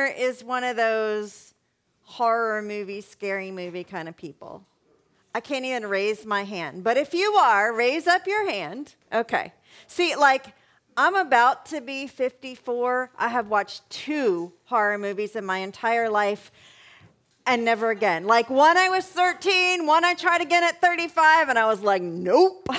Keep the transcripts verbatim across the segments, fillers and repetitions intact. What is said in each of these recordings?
here is one of those horror movie, scary movie kind of people? I can't even raise my hand. But if you are, raise up your hand. Okay. See, like, I'm about to be fifty-four. I have watched two horror movies in my entire life and never again. Like, one I was thirteen, one I tried again at thirty-five, and I was like, nope.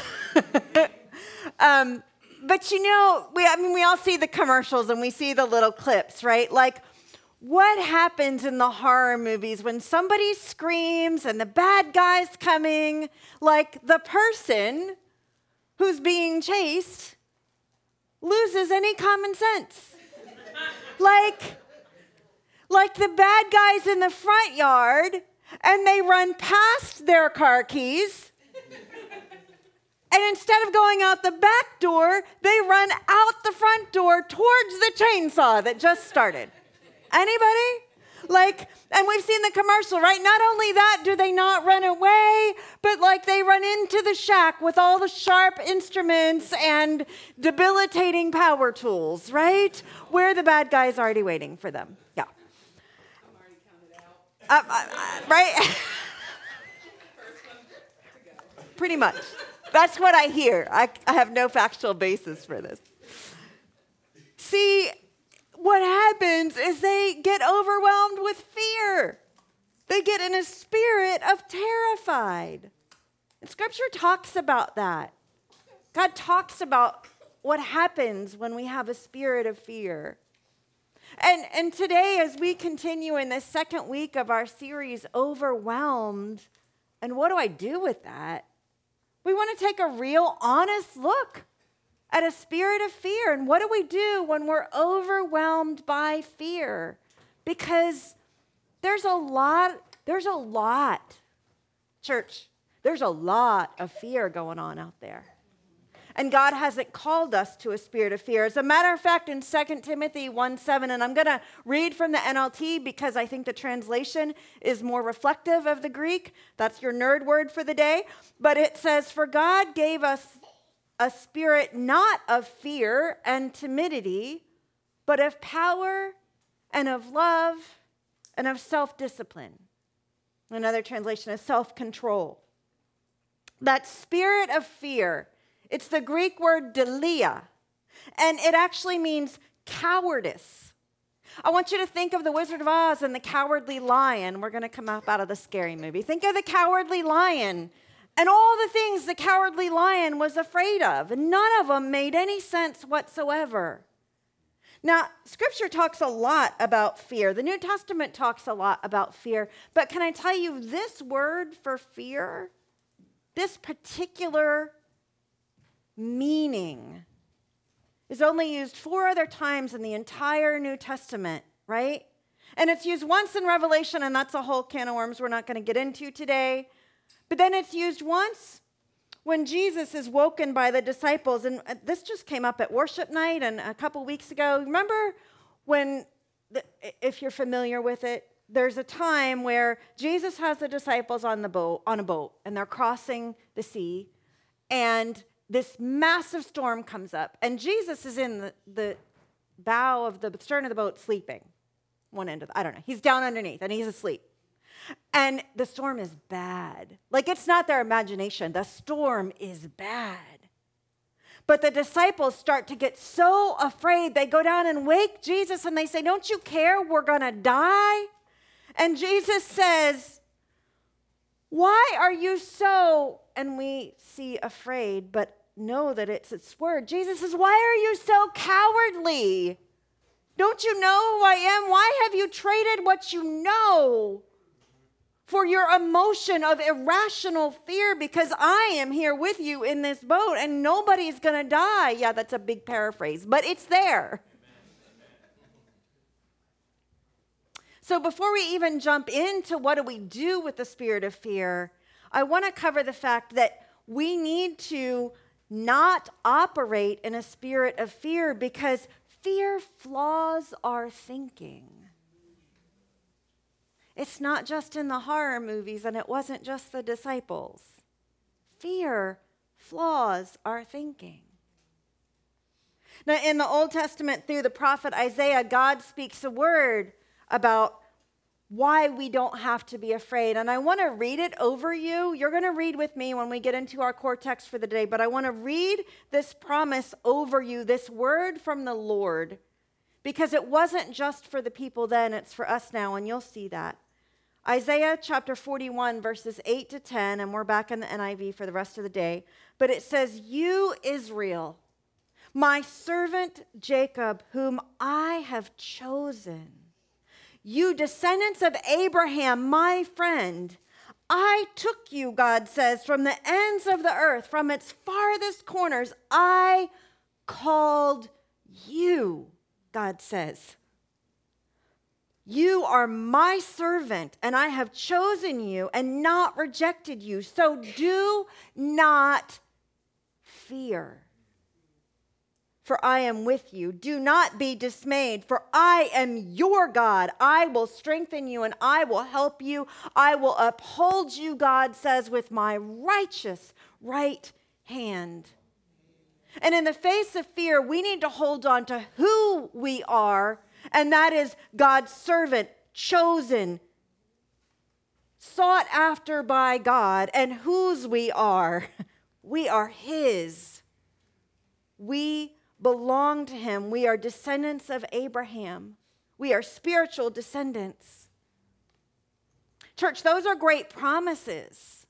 um, but you know, we, I mean, we all see the commercials and we see the little clips, right? Like, what happens in the horror movies when somebody screams and the bad guy's coming? Like, the person who's being chased loses any common sense. like, like the bad guy's in the front yard and they run past their car keys. And instead of going out the back door, they run out the front door towards the chainsaw that just started. Anybody? Like, and we've seen the commercial, right? Not only that, do they not run away, but like they run into the shack with all the sharp instruments and debilitating power tools, right? Where the bad guy's already waiting for them. Yeah. I'm already counted out. Uh, uh, uh, right? Pretty much. That's what I hear. I, I have no factual basis for this. See, what happens is they get overwhelmed with fear. They get in a spirit of terrified. And Scripture talks about that. God talks about what happens when we have a spirit of fear. And, and today, as we continue in the second week of our series, Overwhelmed, and what do I do with that? We want to take a real, honest look at a spirit of fear. And what do we do when we're overwhelmed by fear? Because there's a lot, there's a lot, church, there's a lot of fear going on out there. And God hasn't called us to a spirit of fear. As a matter of fact, in Second Timothy one seven, and I'm going to read from the N L T because I think the translation is more reflective of the Greek. That's your nerd word for the day. But it says, "For God gave us a spirit not of fear and timidity, but of power and of love and of self-discipline." Another translation is self-control. That spirit of fear, it's the Greek word delia, and it actually means cowardice. I want you to think of the Wizard of Oz and the Cowardly Lion. We're going to come up out of the scary movie. Think of the Cowardly Lion and all the things the Cowardly Lion was afraid of, and none of them made any sense whatsoever. Now, Scripture talks a lot about fear. The New Testament talks a lot about fear, but can I tell you, this word for fear, this particular meaning, is only used four other times in the entire New Testament, right? And it's used once in Revelation, and that's a whole can of worms we're not going to get into today. But then it's used once when Jesus is woken by the disciples. And this just came up at worship night and a couple weeks ago. Remember when, the, if you're familiar with it, there's a time where Jesus has the disciples on the boat, on a boat, and they're crossing the sea, and this massive storm comes up, and Jesus is in the, the bow of the stern of the boat sleeping. One end of the, I don't know. He's down underneath, and he's asleep. And the storm is bad. Like, it's not their imagination. The storm is bad. But the disciples start to get so afraid, they go down and wake Jesus, and they say, "Don't you care? We're going to die." And Jesus says, "Why are you so," and we see afraid, but know that it's its word. Jesus says, "Why are you so cowardly? Don't you know who I am? Why have you traded what you know for your emotion of irrational fear? Because I am here with you in this boat and nobody's going to die." Yeah, that's a big paraphrase, but it's there. So before we even jump into what do we do with the spirit of fear, I want to cover the fact that we need to not operate in a spirit of fear because fear flaws our thinking. It's not just in the horror movies, and it wasn't just the disciples. Fear flaws our thinking. Now, in the Old Testament, through the prophet Isaiah, God speaks a word about why we don't have to be afraid. And I want to read it over you. You're going to read with me when we get into our core text for the day, but I want to read this promise over you, this word from the Lord, because it wasn't just for the people then, it's for us now, and you'll see that. Isaiah chapter forty-one, verses eight to ten, and we're back in the N I V for the rest of the day. But it says, "You, Israel, my servant Jacob, whom I have chosen. You, descendants of Abraham, my friend. I took you," God says, "from the ends of the earth, from its farthest corners. I called you," God says. "You are my servant, and I have chosen you and not rejected you. So do not fear, for I am with you. Do not be dismayed, for I am your God. I will strengthen you and I will help you. I will uphold you," God says, "with my righteous right hand." And in the face of fear, we need to hold on to who we are, and that is God's servant, chosen, sought after by God, and whose we are. We are His. We belong to Him. We are descendants of Abraham. We are spiritual descendants. Church, those are great promises.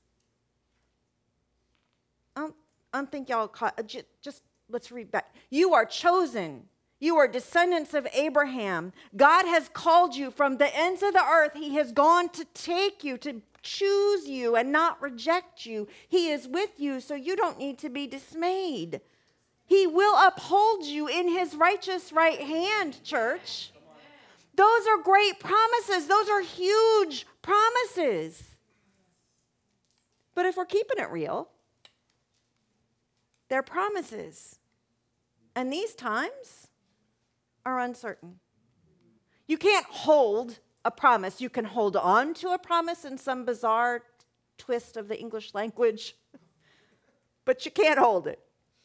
I don't, I don't think y'all caught, just, just let's read back. You are chosen. You are descendants of Abraham. God has called you from the ends of the earth. He has gone to take you, to choose you and not reject you. He is with you, so you don't need to be dismayed. He will uphold you in His righteous right hand, church. Those are great promises. Those are huge promises. But if we're keeping it real, they're promises. And these times are uncertain. You can't hold a promise. You can hold on to a promise in some bizarre twist of the English language, but you can't hold it.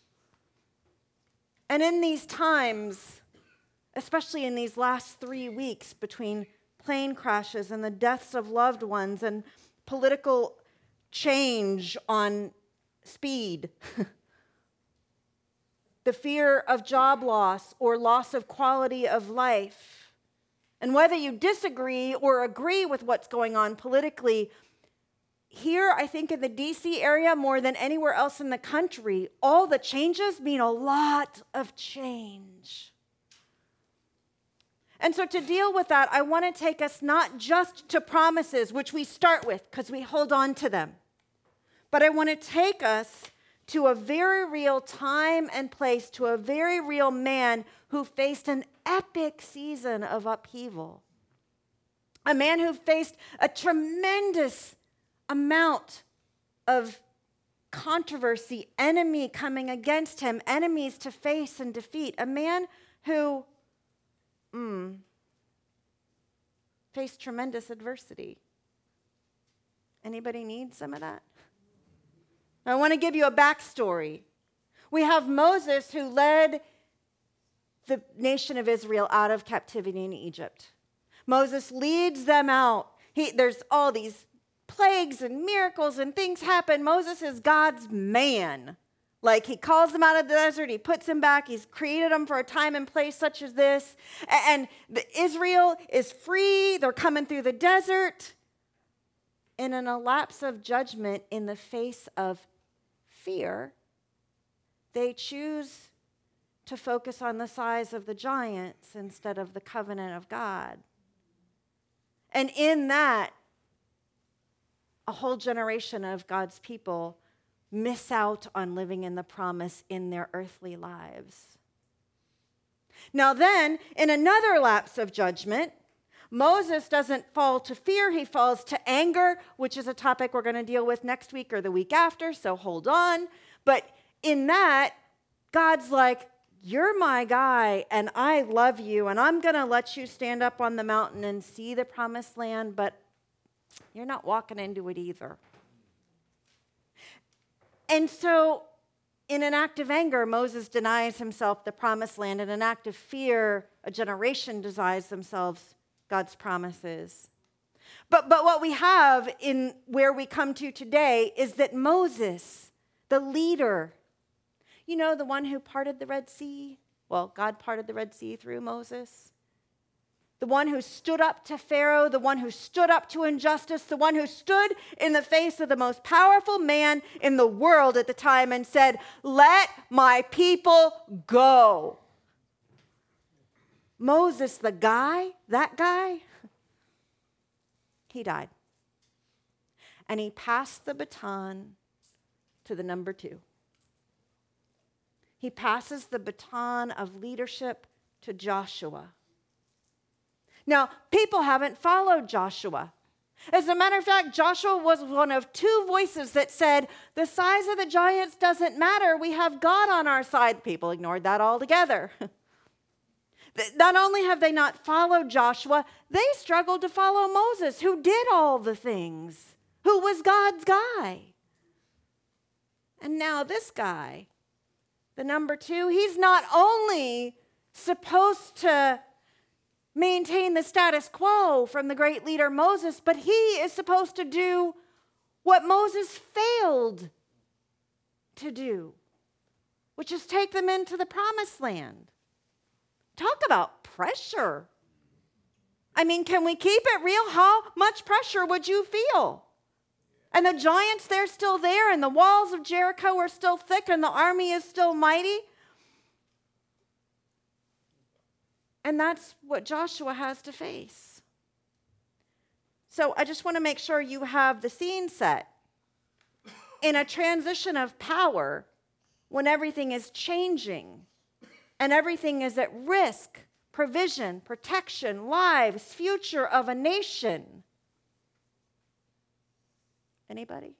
And in these times, especially in these last three weeks between plane crashes and the deaths of loved ones and political change on speed, the fear of job loss or loss of quality of life, and whether you disagree or agree with what's going on politically, here, I think in the D C area, more than anywhere else in the country, all the changes mean a lot of change. And so to deal with that, I want to take us not just to promises, which we start with because we hold on to them, but I want to take us to a very real time and place, to a very real man who faced an epic season of upheaval. A man who faced a tremendous amount of controversy, enemy coming against him, enemies to face and defeat. A man who mm, faced tremendous adversity. Anybody need some of that? I want to give you a backstory. We have Moses who led the nation of Israel out of captivity in Egypt. Moses leads them out. He, there's all these plagues and miracles and things happen. Moses is God's man. Like, he calls them out of the desert, he puts them back, he's created them for a time and place such as this. And the, Israel is free, they're coming through the desert. And in a lapse of judgment in the face of fear, they choose to focus on the size of the giants instead of the covenant of God. And in that, a whole generation of God's people miss out on living in the promise in their earthly lives. Now then, in another lapse of judgment, Moses doesn't fall to fear, he falls to anger, which is a topic we're going to deal with next week or the week after, so hold on. But in that, God's like, you're my guy, and I love you, and I'm going to let you stand up on the mountain and see the promised land, but you're not walking into it either. And so, in an act of anger, Moses denies himself the promised land. In an act of fear, a generation denies themselves God's promises. But, but what we have in where we come to today is that Moses, the leader, you know, the one who parted the Red Sea? Well, God parted the Red Sea through Moses. The one who stood up to Pharaoh, the one who stood up to injustice, the one who stood in the face of the most powerful man in the world at the time and said, "Let my people go." Moses, the guy, that guy, he died. And he passed the baton to the number two. He passes the baton of leadership to Joshua. Now, people haven't followed Joshua. As a matter of fact, Joshua was one of two voices that said, the size of the giants doesn't matter. We have God on our side. People ignored that altogether. Not only have they not followed Joshua, they struggled to follow Moses, who did all the things, who was God's guy. And now this guy, the number two, he's not only supposed to maintain the status quo from the great leader Moses, but he is supposed to do what Moses failed to do, which is take them into the promised land. Talk about pressure. I mean, can we keep it real? How much pressure would you feel? And the giants, they're still there, and the walls of Jericho are still thick, and the army is still mighty. And that's what Joshua has to face. So I just want to make sure you have the scene set. In a transition of power, when everything is changing and everything is at risk, provision, protection, lives, future of a nation. Anybody?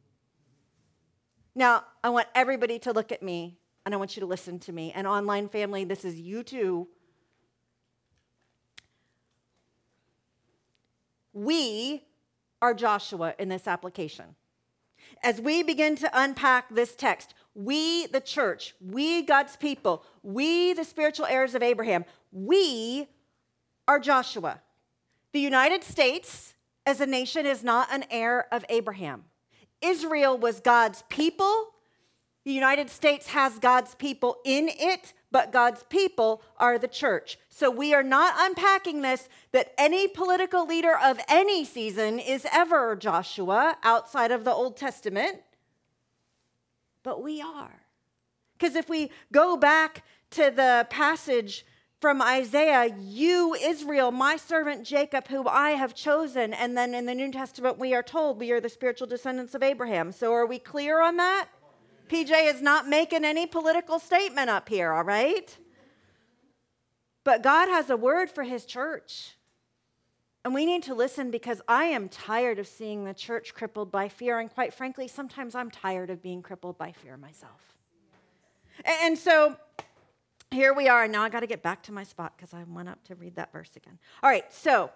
Now, I want everybody to look at me, and I want you to listen to me. And online family, this is you too. We are Joshua in this application. As we begin to unpack this text, we, the church, we, God's people, we, the spiritual heirs of Abraham, we are Joshua. The United States, as a nation, is not an heir of Abraham. Israel was God's people. The United States has God's people in it, but God's people are the church. So we are not unpacking this that any political leader of any season is ever Joshua outside of the Old Testament. But we are. Because if we go back to the passage from Isaiah, you, Israel, my servant Jacob, whom I have chosen. And then in the New Testament, we are told we are the spiritual descendants of Abraham. So are we clear on that? P J is not making any political statement up here, all right? But God has a word for his church. And we need to listen because I am tired of seeing the church crippled by fear. And quite frankly, sometimes I'm tired of being crippled by fear myself. And so here we are. Now I got to get back to my spot because I went up to read that verse again. All right, so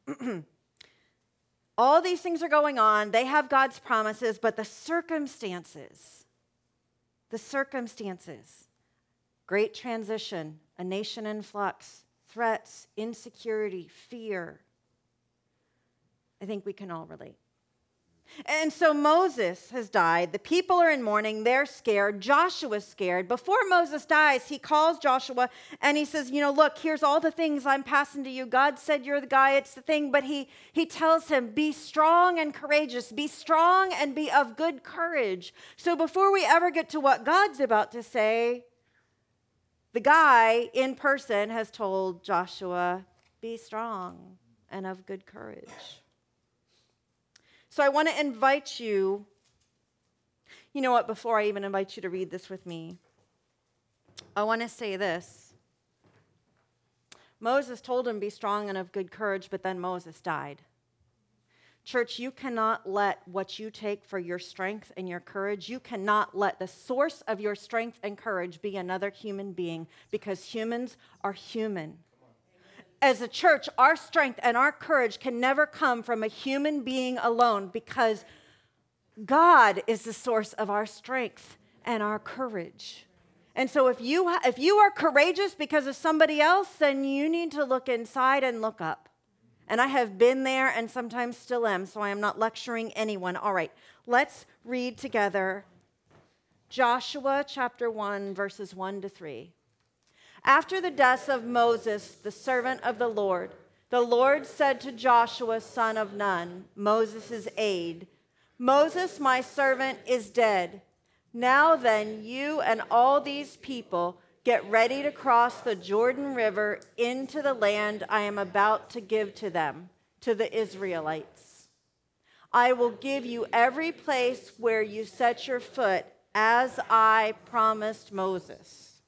all these things are going on. They have God's promises, but the circumstances, the circumstances, great transition, a nation in flux, threats, insecurity, fear. I think we can all relate. And so Moses has died. The people are in mourning. They're scared. Joshua's scared. Before Moses dies, he calls Joshua and he says, you know, look, here's all the things I'm passing to you. God said you're the guy. It's the thing. But he, he tells him, be strong and courageous. Be strong and be of good courage. So before we ever get to what God's about to say, the guy in person has told Joshua, be strong and of good courage. So I want to invite you, you know what, before I even invite you to read this with me, I want to say this. Moses told him, be strong and of good courage, but then Moses died. Church, you cannot let what you take for your strength and your courage, you cannot let the source of your strength and courage be another human being, because humans are human. As a church, our strength and our courage can never come from a human being alone, because God is the source of our strength and our courage. And so if you ha- if you are courageous because of somebody else, then you need to look inside and look up. And I have been there and sometimes still am, so I am not lecturing anyone. All right, let's read together Joshua chapter one, verses one to three. After the death of Moses, the servant of the Lord, the Lord said to Joshua, son of Nun, Moses' aide, Moses, my servant, is dead. Now then, you and all these people get ready to cross the Jordan River into the land I am about to give to them, to the Israelites. I will give you every place where you set your foot, as I promised Moses.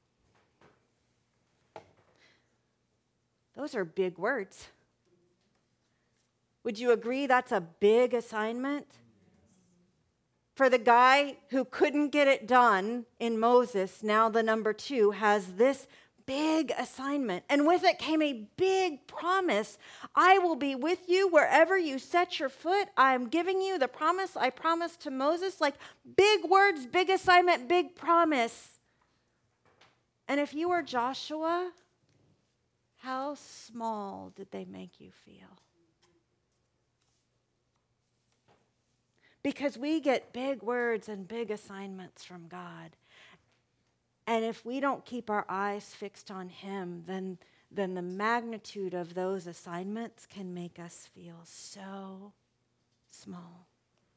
Those are big words. Would you agree that's a big assignment? For the guy who couldn't get it done in Moses, now the number two, has this big assignment. And with it came a big promise. I will be with you wherever you set your foot. I'm giving you the promise I promised to Moses. Like big words, big assignment, big promise. And if you were Joshua, how small did they make you feel? Because we get big words and big assignments from God. And if we don't keep our eyes fixed on him, then, then the magnitude of those assignments can make us feel so small.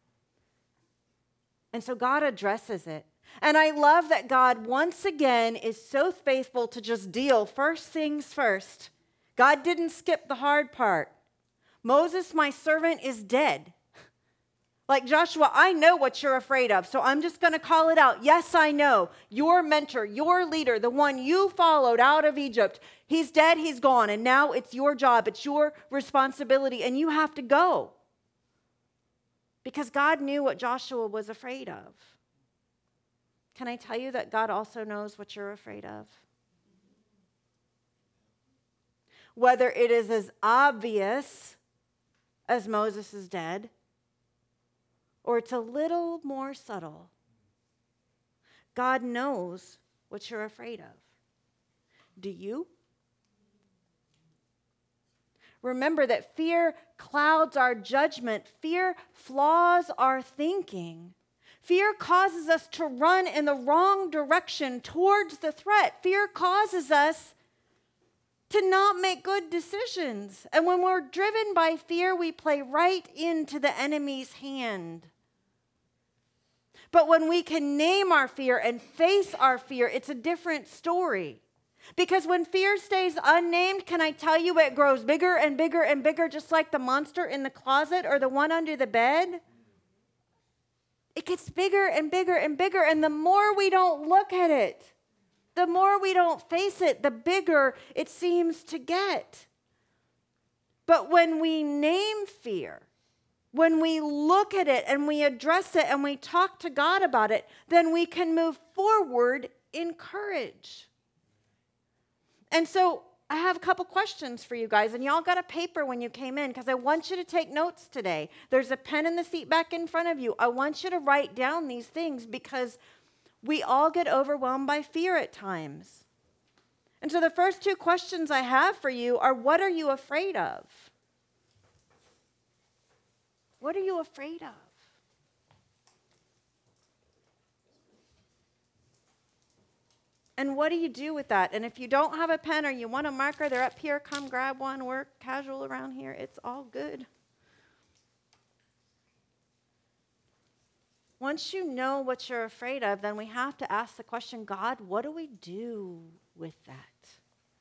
And so God addresses it. And I love that God once again is so faithful to just deal first things first. God didn't skip the hard part. Moses, my servant, is dead. Like Joshua, I know what you're afraid of, so I'm just going to call it out. Yes, I know. Your mentor, your leader, the one you followed out of Egypt, he's dead, he's gone, and now it's your job, it's your responsibility, and you have to go. Because God knew what Joshua was afraid of. Can I tell you that God also knows what you're afraid of? Whether it is as obvious as Moses is dead, or it's a little more subtle. God knows what you're afraid of. Do you? Remember that fear clouds our judgment. Fear flaws our thinking. Fear causes us to run in the wrong direction towards the threat. Fear causes us to not make good decisions. And when we're driven by fear, we play right into the enemy's hand. But when we can name our fear and face our fear, it's a different story. Because when fear stays unnamed, can I tell you it grows bigger and bigger and bigger, just like the monster in the closet or the one under the bed? It gets bigger and bigger and bigger, and the more we don't look at it, the more we don't face it, the bigger it seems to get. But when we name fear, when we look at it and we address it and we talk to God about it, then we can move forward in courage. And so I have a couple questions for you guys, and y'all got a paper when you came in because I want you to take notes today. There's a pen in the seat back in front of you. I want you to write down these things because we all get overwhelmed by fear at times. And so the first two questions I have for you are, what are you afraid of? What are you afraid of? And what do you do with that? And if you don't have a pen or you want a marker, they're up here. Come grab one. We're casual around here. It's all good. Once you know what you're afraid of, then we have to ask the question, God, what do we do with that?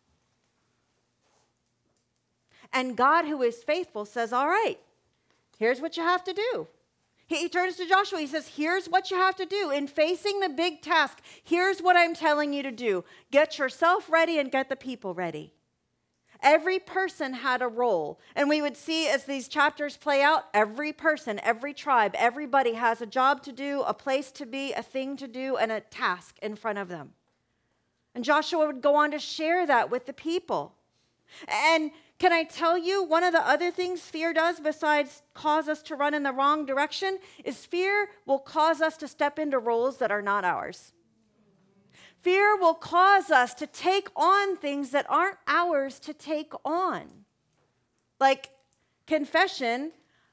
And God, who is faithful, says, all right, here's what you have to do. He, he turns to Joshua. He says, here's what you have to do. In facing the big task, here's what I'm telling you to do. Get yourself ready and get the people ready. Every person had a role. And we would see as these chapters play out, every person, every tribe, everybody has a job to do, a place to be, a thing to do, and a task in front of them. And Joshua would go on to share that with the people. And can I tell you, one of the other things fear does besides cause us to run in the wrong direction is fear will cause us to step into roles that are not ours. Fear will cause us to take on things that aren't ours to take on. Like confession,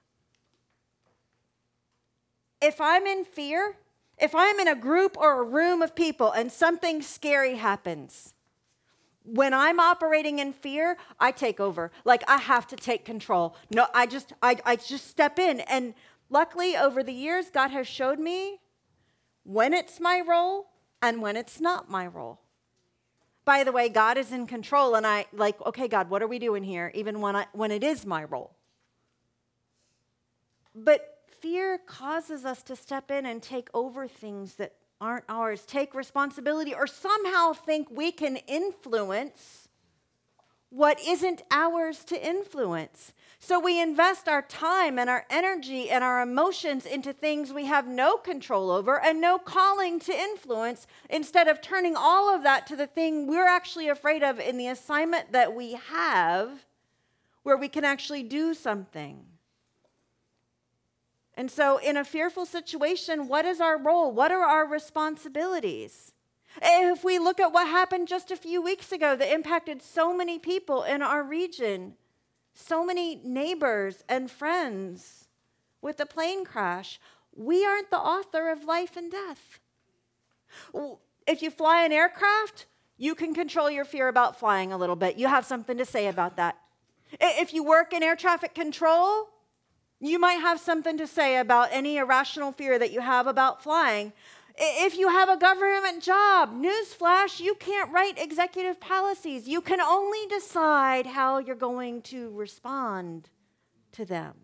if I'm in fear, if I'm in a group or a room of people and something scary happens, when I'm operating in fear, I take over. Like I have to take control. No, I just I, I just step in. And luckily over the years, God has showed me when it's my role and when it's not my role. By the way, God is in control, and I like, okay, God, what are we doing here? Even when I when it is my role. But fear causes us to step in and take over things that aren't ours, take responsibility, or somehow think we can influence what isn't ours to influence. So we invest our time and our energy and our emotions into things we have no control over and no calling to influence, instead of turning all of that to the thing we're actually afraid of in the assignment that we have, where we can actually do something. And so in a fearful situation, what is our role? What are our responsibilities? If we look at what happened just a few weeks ago that impacted so many people in our region, so many neighbors and friends with the plane crash, we aren't the author of life and death. If you fly an aircraft, you can control your fear about flying a little bit. You have something to say about that. If you work in air traffic control, you might have something to say about any irrational fear that you have about flying. If you have a government job, newsflash, you can't write executive policies. You can only decide how you're going to respond to them.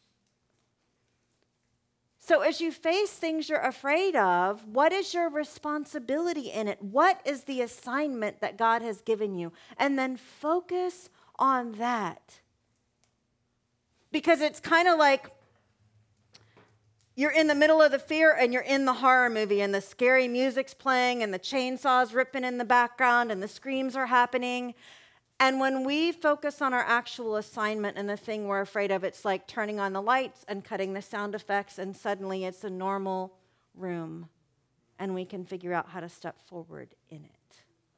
So as you face things you're afraid of, what is your responsibility in it? What is the assignment that God has given you? And then focus on that. Because it's kind of like you're in the middle of the fear and you're in the horror movie and the scary music's playing and the chainsaws ripping in the background and the screams are happening. And when we focus on our actual assignment and the thing we're afraid of, it's like turning on the lights and cutting the sound effects, and suddenly it's a normal room and we can figure out how to step forward in it.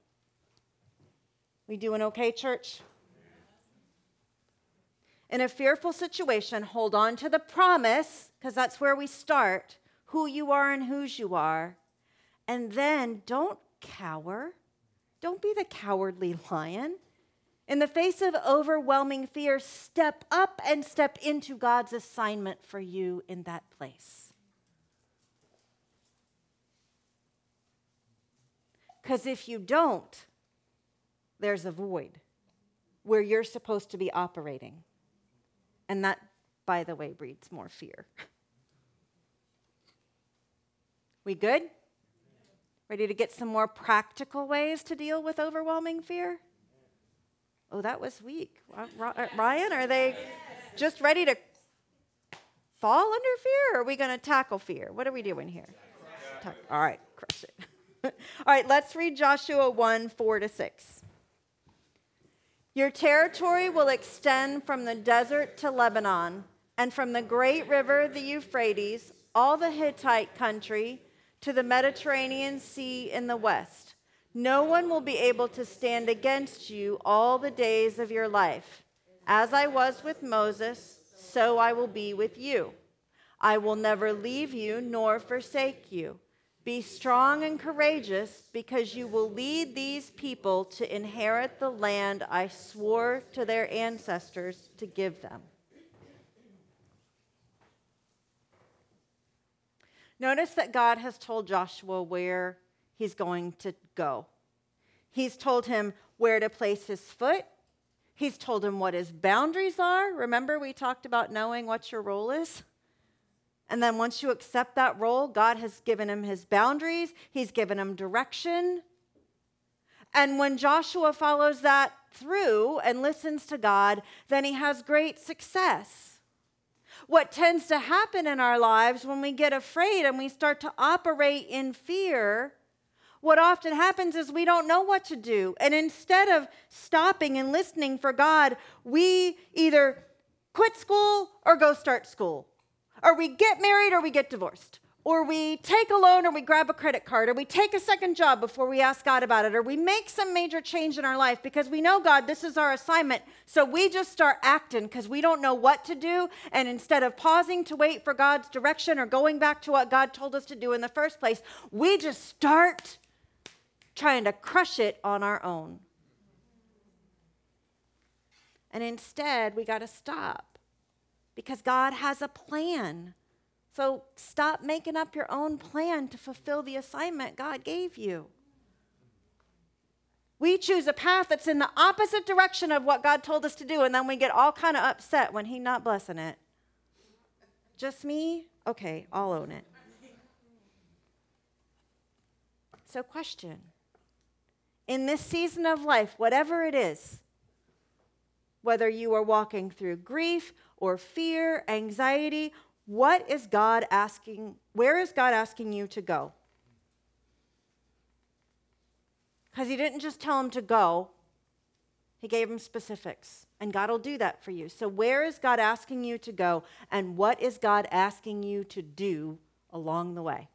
We doing okay, church? In a fearful situation, hold on to the promise, because that's where we start, who you are and whose you are. And then don't cower. Don't be the cowardly lion. In the face of overwhelming fear, step up and step into God's assignment for you in that place. Because if you don't, there's a void where you're supposed to be operating. And that, by the way, breeds more fear. We good? Ready to get some more practical ways to deal with overwhelming fear? Oh, that was weak. Ryan, are they just ready to fall under fear, or are we going to tackle fear? What are we doing here? All right, crush it. All right, let's read Joshua one, four to six. Your territory will extend from the desert to Lebanon, and from the great river, the Euphrates, all the Hittite country, to the Mediterranean Sea in the west. No one will be able to stand against you all the days of your life. As I was with Moses, so I will be with you. I will never leave you nor forsake you. Be strong and courageous, because you will lead these people to inherit the land I swore to their ancestors to give them. Notice that God has told Joshua where he's going to go. He's told him where to place his foot. He's told him what his boundaries are. Remember, we talked about knowing what your role is? And then once you accept that role, God has given him his boundaries. He's given him direction. And when Joshua follows that through and listens to God, then he has great success. What tends to happen in our lives when we get afraid and we start to operate in fear, what often happens is we don't know what to do. And instead of stopping and listening for God, we either quit school or go start school. Or we get married or we get divorced. or we take a loan, or we grab a credit card, or we take a second job before we ask God about it, or we make some major change in our life because we know, God, this is our assignment. So we just start acting because we don't know what to do. And instead of pausing to wait for God's direction or going back to what God told us to do in the first place, we just start trying to crush it on our own. And instead, we got to stop because God has a plan. So stop making up your own plan to fulfill the assignment God gave you. We choose a path that's in the opposite direction of what God told us to do, and then we get all kind of upset when He's not blessing it. Just me? Okay, I'll own it. So question. In this season of life, whatever it is, whether you are walking through grief or fear, anxiety, what is God asking, where is God asking you to go? Because He didn't just tell him to go, He gave him specifics. And God will do that for you. So where is God asking you to go, and what is God asking you to do along the way?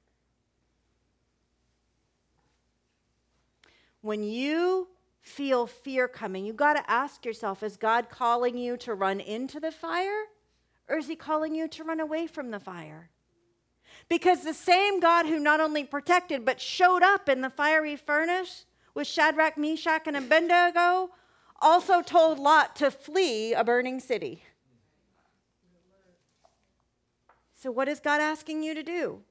When you feel fear coming, you got to ask yourself, is God calling you to run into the fire, or is He calling you to run away from the fire? Because the same God who not only protected but showed up in the fiery furnace with Shadrach, Meshach, and Abednego also told Lot to flee a burning city. So what is God asking you to do?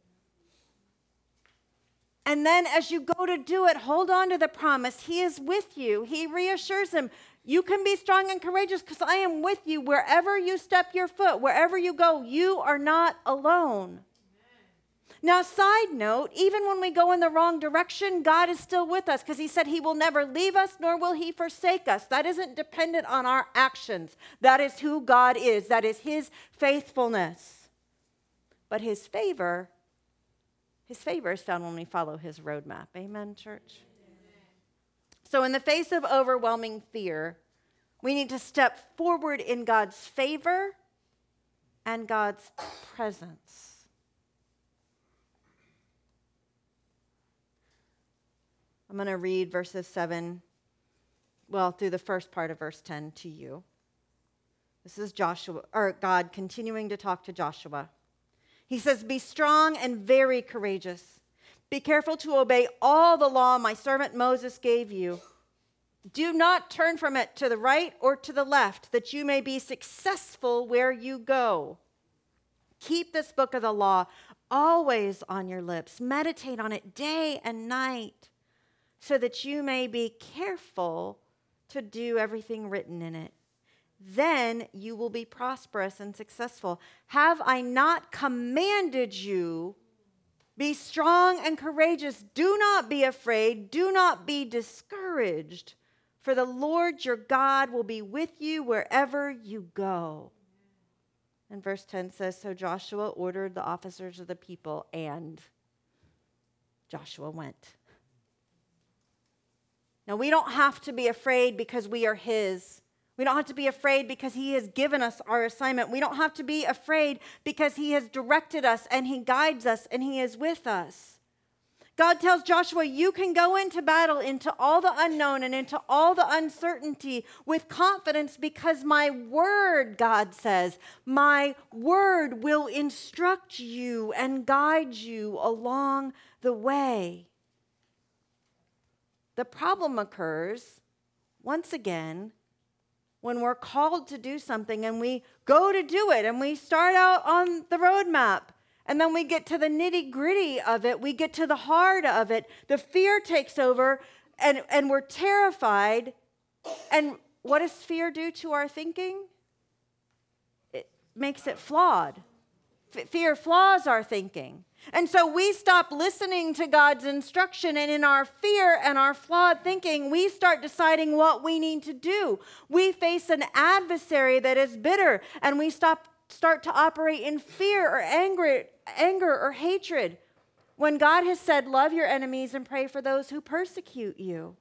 And then as you go to do it, hold on to the promise. He is with you. He reassures him, you can be strong and courageous because I am with you wherever you step your foot, wherever you go. You are not alone. Now, side note, even when we go in the wrong direction, God is still with us because He said He will never leave us, nor will He forsake us. That isn't dependent on our actions. That is who God is. That is His faithfulness. But His favor, His favor is found when we follow His roadmap. Amen, church? Amen. So in the face of overwhelming fear, we need to step forward in God's favor and God's presence. I'm going to read verses seven, well, through the first part of verse ten to you. This is Joshua, or God continuing to talk to Joshua. He says, be strong and very courageous. Be careful to obey all the law my servant Moses gave you. Do not turn from it to the right or to the left, that you may be successful where you go. Keep this book of the law always on your lips. Meditate on it day and night, so that you may be careful to do everything written in it. Then you will be prosperous and successful. Have I not commanded you? Be strong and courageous. Do not be afraid. Do not be discouraged. For the Lord your God will be with you wherever you go. And verse ten says, so Joshua ordered the officers of the people, and Joshua went. Now, we don't have to be afraid because we are His. We don't have to be afraid because He has given us our assignment. We don't have to be afraid because He has directed us and He guides us and He is with us. God tells Joshua, you can go into battle, into all the unknown and into all the uncertainty with confidence because my word, God says, my word will instruct you and guide you along the way. The problem occurs, once again, when we're called to do something and we go to do it and we start out on the roadmap and then we get to the nitty-gritty of it, we get to the heart of it, the fear takes over and, and we're terrified. And what does fear do to our thinking? It makes it flawed. F- fear flaws our thinking. And so we stop listening to God's instruction, and in our fear and our flawed thinking, we start deciding what we need to do. We face an adversary that is bitter, and we stop start to operate in fear or anger, anger or hatred, when God has said, love your enemies and pray for those who persecute you.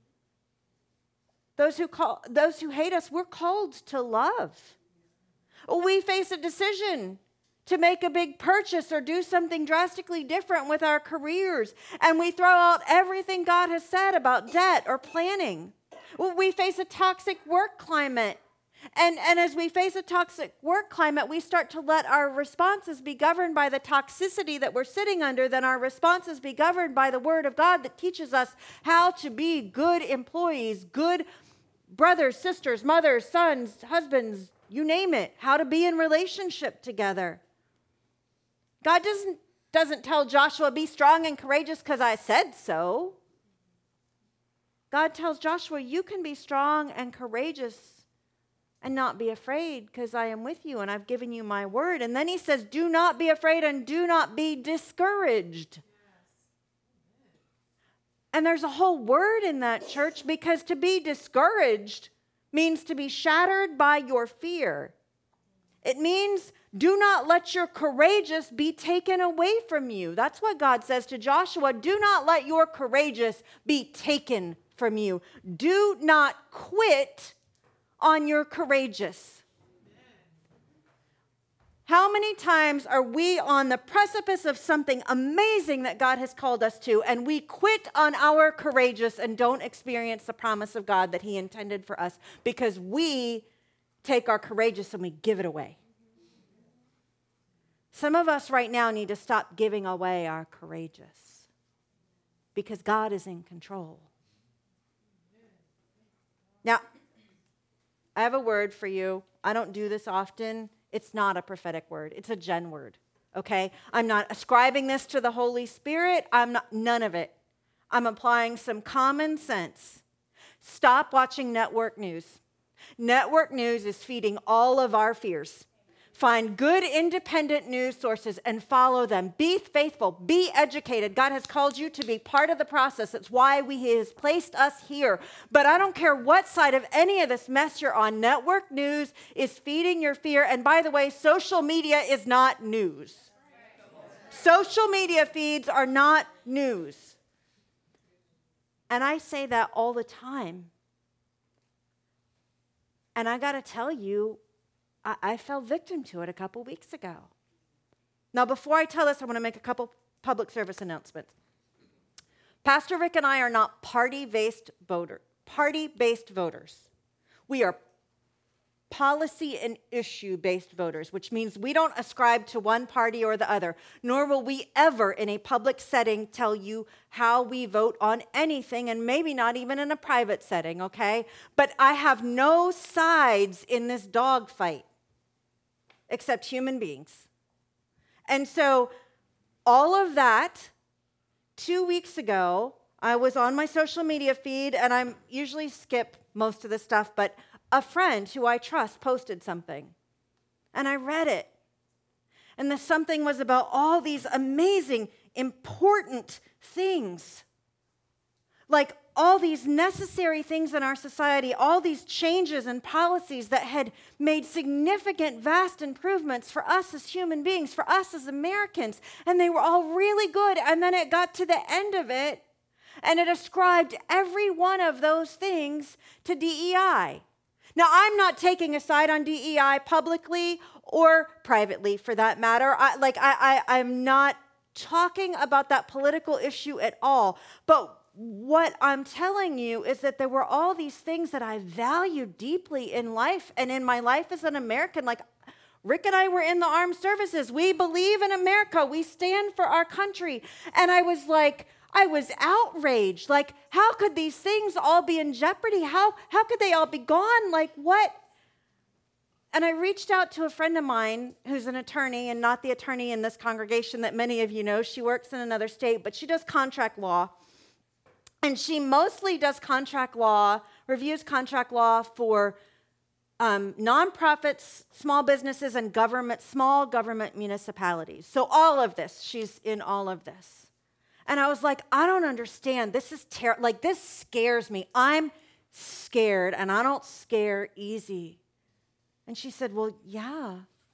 Those who call, those who hate us, we're called to love. We face a decision to make a big purchase or do something drastically different with our careers, and we throw out everything God has said about debt or planning. We face a toxic work climate. And, and as we face a toxic work climate, we start to let our responses be governed by the toxicity that we're sitting under, then our responses be governed by the Word of God that teaches us how to be good employees, good brothers, sisters, mothers, sons, husbands, you name it, how to be in relationship together. God doesn't, doesn't tell Joshua, be strong and courageous because I said so. God tells Joshua, you can be strong and courageous and not be afraid because I am with you and I've given you my word. And then he says, do not be afraid and do not be discouraged. And there's a whole word in that, church, because to be discouraged means to be shattered by your fear. It means do not let your courageous be taken away from you. That's what God says to Joshua. Do not let your courageous be taken from you. Do not quit on your courageous. How many times are we on the precipice of something amazing that God has called us to, and we quit on our courageous and don't experience the promise of God that he intended for us because we take our courageous and we give it away? Some of us right now need to stop giving away our courageous because God is in control. Now, I have a word for you. I don't do this often. It's not a prophetic word. It's a Jen word, okay? I'm not ascribing this to the Holy Spirit. I'm not, none of it. I'm applying some common sense. Stop watching network news. Network news is feeding all of our fears. Find good independent news sources and follow them. Be faithful. Be educated. God has called you to be part of the process. That's why we, he has placed us here. But I don't care what side of any of this mess you're on. Network news is feeding your fear. And by the way, social media is not news. Social media feeds are not news. And I say that all the time. And I got to tell you, I, I fell victim to it a couple weeks ago. Now, before I tell this, I want to make a couple public service announcements. Pastor Rick and I are not party-based voter, party-based voters. We are policy and issue-based voters, which means we don't ascribe to one party or the other, nor will we ever in a public setting tell you how we vote on anything, and maybe not even in a private setting, okay? But I have no sides in this dogfight except human beings. And so all of that, two weeks ago, I was on my social media feed, and I usually skip most of the stuff, but a friend who I trust posted something, and I read it. And the something was about all these amazing, important things. Like all these necessary things in our society, all these changes and policies that had made significant, vast improvements for us as human beings, for us as Americans. And they were all really good. And then it got to the end of it, and it ascribed every one of those things to D E I. Now, I'm not taking a side on D E I publicly or privately, for that matter. I, like, I, I, I'm not talking about that political issue at all. But what I'm telling you is that there were all these things that I value deeply in life and in my life as an American. Like, Rick and I were in the armed services. We believe in America. We stand for our country. And I was like, I was outraged. Like, how could these things all be in jeopardy? How, how could they all be gone? Like, what? And I reached out to a friend of mine who's an attorney, and not the attorney in this congregation that many of you know. She works in another state, but she does contract law. And she mostly does contract law, reviews contract law for um, nonprofits, small businesses, and government, small government municipalities. So all of this, she's in all of this. And I was like, I don't understand. This is terrible. Like, this scares me. I'm scared, and I don't scare easy. And she said, well, yeah.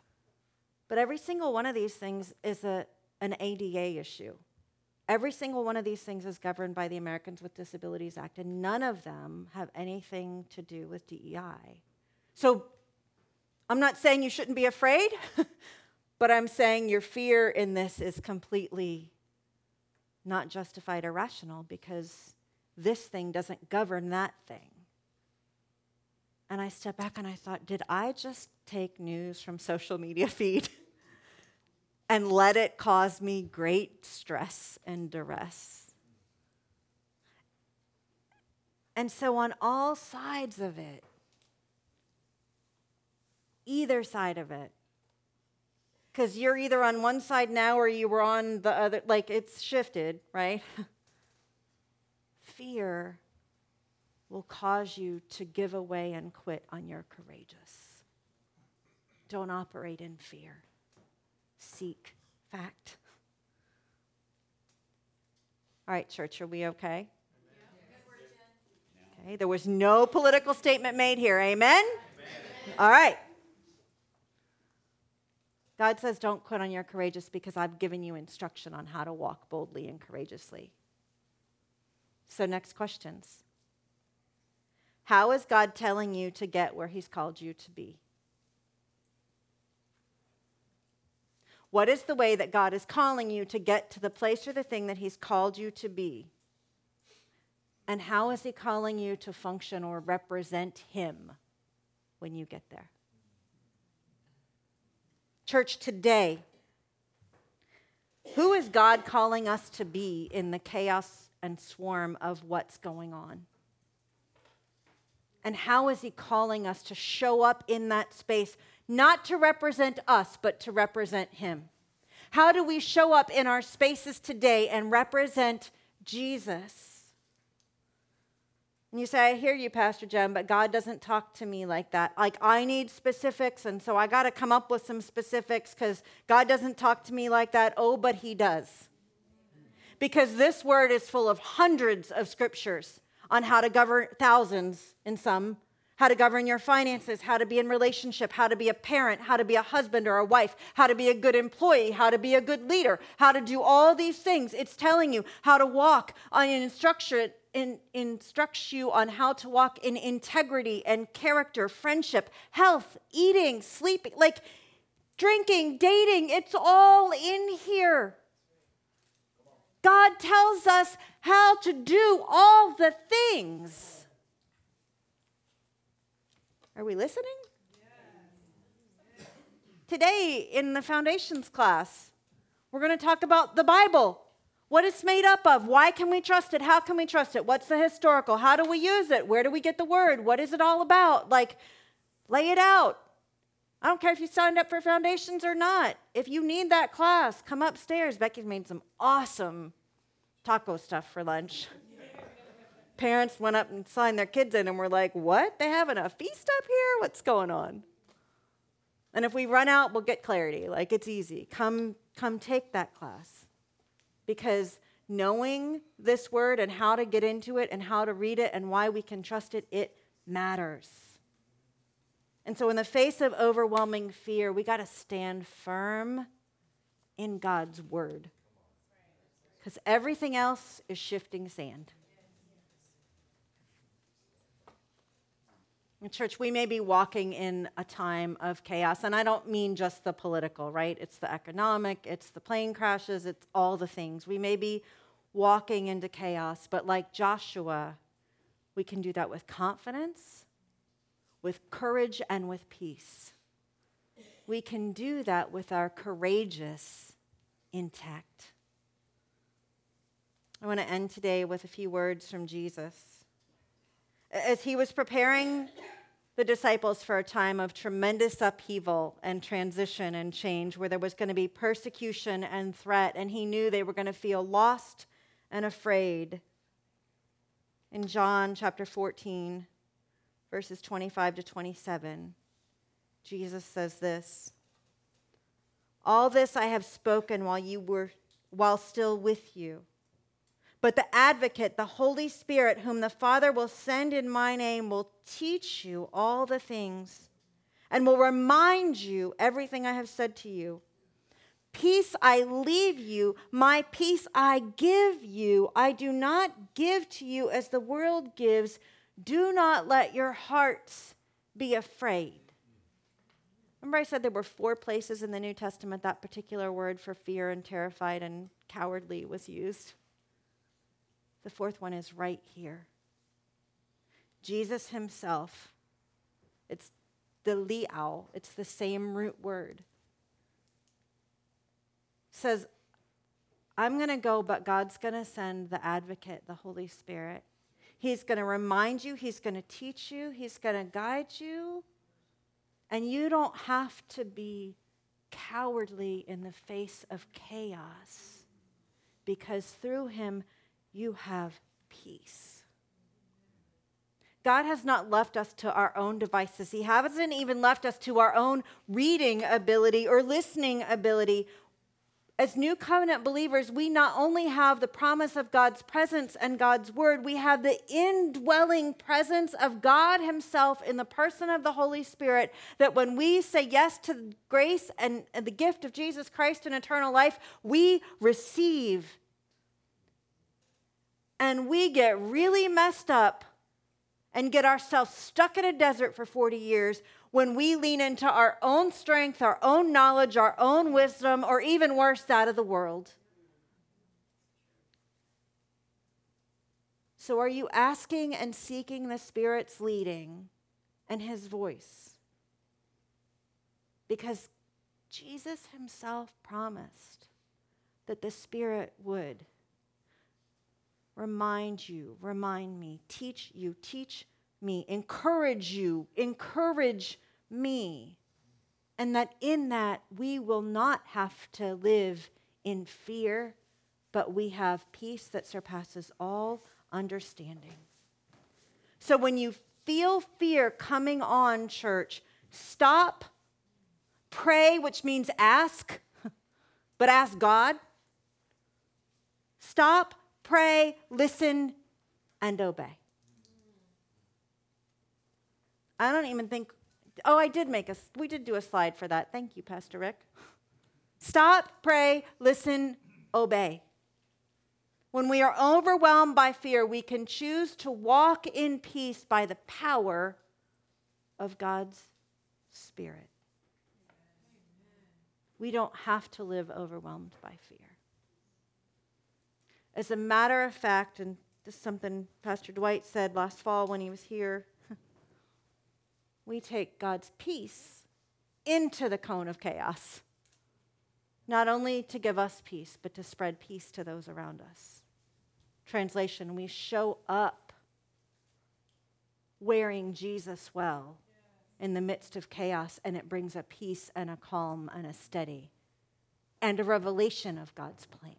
But every single one of these things is a, an A D A issue. Every single one of these things is governed by the Americans with Disabilities Act, and none of them have anything to do with D E I. So I'm not saying you shouldn't be afraid, But I'm saying your fear in this is completely not justified or rational because this thing doesn't govern that thing. And I stepped back and I thought, did I just take news from social media feed and let it cause me great stress and duress? And so on all sides of it, either side of it, because you're either on one side now or you were on the other, like it's shifted, right? Fear will cause you to give away and quit on your courageous. Don't operate in fear. Seek fact. All right, church, are we okay? Okay, there was no political statement made here. Amen? Amen. All right. God says don't quit on your courageous because I've given you instruction on how to walk boldly and courageously. So next questions. How is God telling you to get where he's called you to be? What is the way that God is calling you to get to the place or the thing that he's called you to be? And how is he calling you to function or represent him when you get there? Church, today, who is God calling us to be in the chaos and swarm of what's going on? And how is he calling us to show up in that space, not to represent us, but to represent him? How do we show up in our spaces today and represent Jesus? And you say, I hear you, Pastor Jen, but God doesn't talk to me like that. Like, I need specifics, and so I got to come up with some specifics because God doesn't talk to me like that. Oh, but he does. Because this word is full of hundreds of scriptures on how to govern, thousands in some, how to govern your finances, how to be in relationship, how to be a parent, how to be a husband or a wife, how to be a good employee, how to be a good leader, how to do all these things. It's telling you how to walk on an instruction. In, instructs you on how to walk in integrity and character, friendship, health, eating, sleeping, like drinking, dating. It's all in here. God tells us how to do all the things. Are we listening? Yes. Today in the foundations class, we're going to talk about the Bible. What it's made up of. Why can we trust it? How can we trust it? What's the historical? How do we use it? Where do we get the word? What is it all about? Like, lay it out. I don't care if you signed up for foundations or not. If you need that class, come upstairs. Becky's made some awesome taco stuff for lunch. Parents went up and signed their kids in and were like, what? They having a feast up here? What's going on? And if we run out, we'll get clarity. Like, it's easy. Come, come take that class. Because knowing this word and how to get into it and how to read it and why we can trust it, it matters. And so in the face of overwhelming fear, we got to stand firm in God's word. Because everything else is shifting sand. In church, we may be walking in a time of chaos, and I don't mean just the political, right? It's the economic, it's the plane crashes, it's all the things. We may be walking into chaos, but like Joshua, we can do that with confidence, with courage, and with peace. We can do that with our courageous intact. I want to end today with a few words from Jesus. As he was preparing the disciples for a time of tremendous upheaval and transition and change, where there was going to be persecution and threat, and he knew they were going to feel lost and afraid. In John chapter fourteen, verses twenty-five to twenty-seven, Jesus says this, "All this I have spoken while you were, while still with you. But the advocate, the Holy Spirit, whom the Father will send in my name, will teach you all the things and will remind you everything I have said to you. Peace I leave you, my peace I give you. I do not give to you as the world gives. Do not let your hearts be afraid Remember I said there were four places in the New Testament that particular word for fear and terrified and cowardly was used. The fourth one is right here. Jesus himself, it's the liao, it's the same root word, says, I'm going to go, but God's going to send the advocate, the Holy Spirit. He's going to remind you, he's going to teach you, he's going to guide you. And you don't have to be cowardly in the face of chaos, because through him you have peace. God has not left us to our own devices. He hasn't even left us to our own reading ability or listening ability. As New Covenant believers, we not only have the promise of God's presence and God's word, we have the indwelling presence of God himself in the person of the Holy Spirit, that when we say yes to grace and, and the gift of Jesus Christ and eternal life, we receive. And we get really messed up and get ourselves stuck in a desert for forty years when we lean into our own strength, our own knowledge, our own wisdom, or even worse, that of the world. So are you asking and seeking the Spirit's leading and his voice? Because Jesus himself promised that the Spirit would remind you, remind me, teach you, teach me, encourage you, encourage me. And that in that we will not have to live in fear, but we have peace that surpasses all understanding. So when you feel fear coming on, church, stop, pray, which means ask, but ask God. Stop, pray, listen, and obey. I don't even think, oh, I did make a, we did do a slide for that. Thank you, Pastor Rick. Stop, pray, listen, obey. When we are overwhelmed by fear, we can choose to walk in peace by the power of God's Spirit. We don't have to live overwhelmed by fear. As a matter of fact, and this is something Pastor Dwight said last fall when he was here, we take God's peace into the cone of chaos, not only to give us peace, but to spread peace to those around us. Translation, we show up wearing Jesus well in the midst of chaos, and it brings a peace and a calm and a steady and a revelation of God's plan.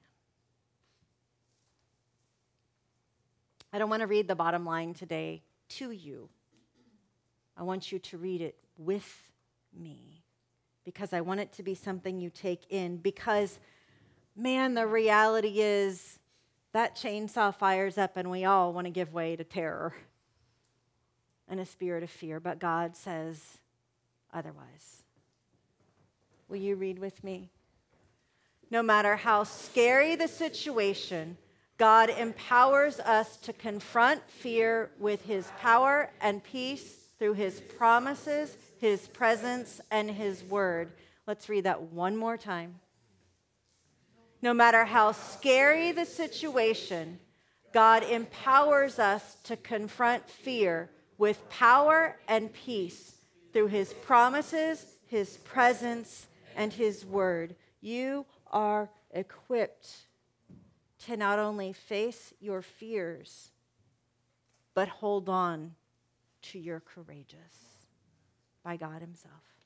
I don't want to read the bottom line today to you. I want you to read it with me, because I want it to be something you take in, because, man, the reality is that chainsaw fires up and we all want to give way to terror and a spirit of fear, but God says otherwise. Will you read with me? No matter how scary the situation, God empowers us to confront fear with his power and peace through his promises, his presence, and his word. Let's read that one more time. No matter how scary the situation, God empowers us to confront fear with power and peace through his promises, his presence, and his word. You are equipped to not only face your fears, but hold on to your courageous by God himself.